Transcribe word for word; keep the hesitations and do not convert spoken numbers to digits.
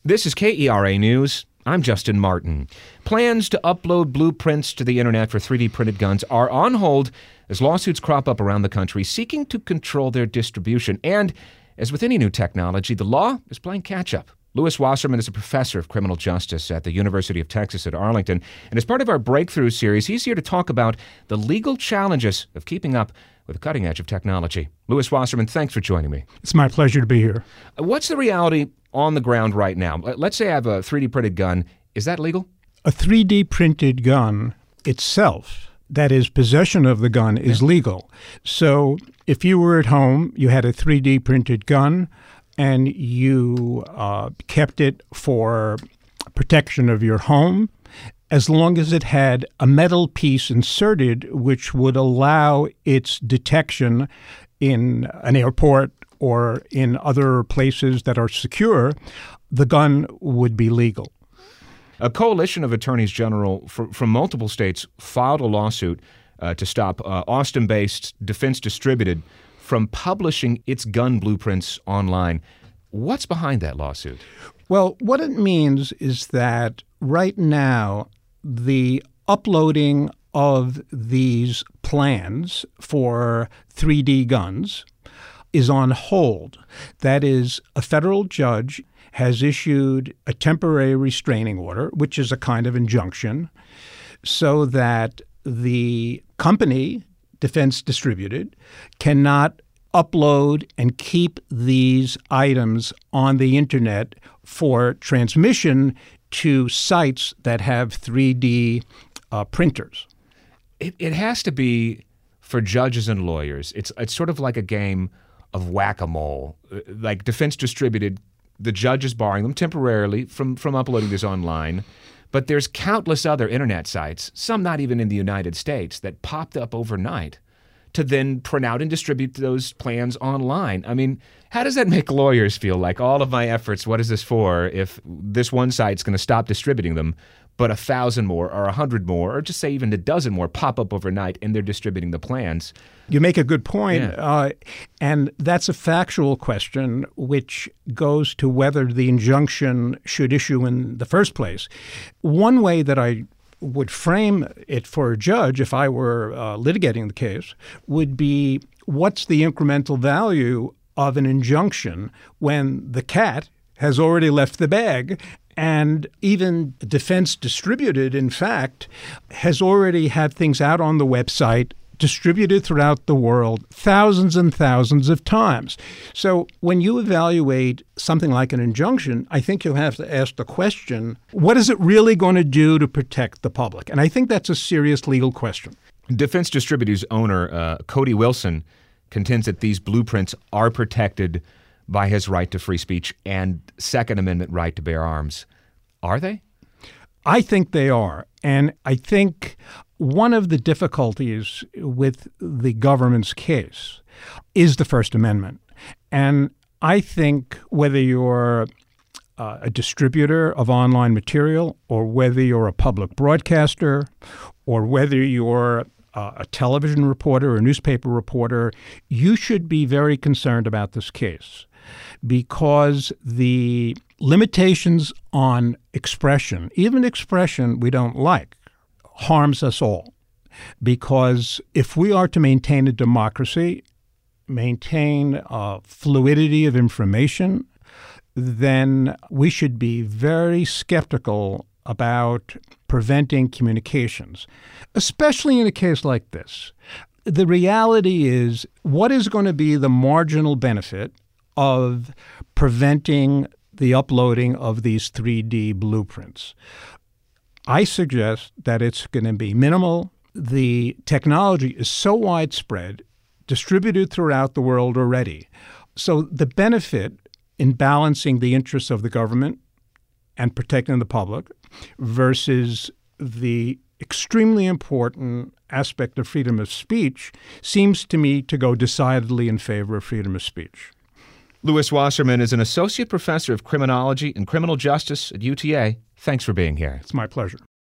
This is K E R A News. I'm Justin Martin. Plans to upload blueprints to the internet for three D printed guns are on hold as lawsuits crop up around the country seeking to control their distribution. And as with any new technology, the law is playing catch-up. Louis Wasserman is a professor of criminal justice at the University of Texas at Arlington. And as part of our Breakthrough series, he's here to talk about the legal challenges of keeping up with the cutting edge of technology. Louis Wasserman, thanks for joining me. It's my pleasure to be here. What's the reality on the ground right now? Let's say I have a three D printed gun. Is that legal? A three D printed gun itself, that is, possession of the gun, is yeah. legal. So if you were at home, you had a three D printed gun, and you uh, kept it for protection of your home, as long as it had a metal piece inserted which would allow its detection in an airport or in other places that are secure, the gun would be legal. A coalition of attorneys general for, from multiple states filed a lawsuit uh, to stop uh, Austin-based Defense Distributed from publishing its gun blueprints online. What's behind that lawsuit? Well, what it means is that right now, the uploading of these plans for three D guns is on hold. That is, a federal judge has issued a temporary restraining order, which is a kind of injunction, so that the company, Defense Distributed, cannot upload and keep these items on the internet for transmission to sites that have three D uh, printers. It, it has to be, for judges and lawyers, it's it's sort of like a game of whack-a-mole. Like Defense Distributed, the judge is barring them temporarily from, from uploading this online, but there's countless other internet sites, some not even in the United States, that popped up overnight to then print out and distribute those plans online. I mean, how does that make lawyers feel? Like, all of my efforts, what is this for if this one site's going to stop distributing them, but a thousand more or a hundred more, or just say even a dozen more pop up overnight and they're distributing the plans? You make a good point. Yeah. Uh, and that's a factual question which goes to whether the injunction should issue in the first place. One way that I would frame it for a judge, if I were uh, litigating the case, would be, what's the incremental value of an injunction when the cat has already left the bag? And even Defense Distributed, in fact, has already had things out on the website, distributed throughout the world thousands and thousands of times. So when you evaluate something like an injunction, I think you'll have to ask the question, what is it really going to do to protect the public? And I think that's a serious legal question. Defense Distributed's owner, uh, Cody Wilson, contends that these blueprints are protected by his right to free speech and Second Amendment right to bear arms. Are they? I think they are. And I think one of the difficulties with the government's case is the First Amendment. And I think whether you're uh, a distributor of online material, or whether you're a public broadcaster, or whether you're uh, a television reporter or a newspaper reporter, you should be very concerned about this case, because the limitations on expression, even expression we don't like, harms us all. Because if we are to maintain a democracy, maintain uh, fluidity of information, then we should be very skeptical about preventing communications, especially in a case like this. The reality is, what is going to be the marginal benefit of preventing the uploading of these three D blueprints? I suggest that it's going to be minimal. The technology is so widespread, distributed throughout the world already. So the benefit in balancing the interests of the government and protecting the public versus the extremely important aspect of freedom of speech seems to me to go decidedly in favor of freedom of speech. Louis Wasserman is an associate professor of criminology and criminal justice at U T A. Thanks for being here. It's my pleasure.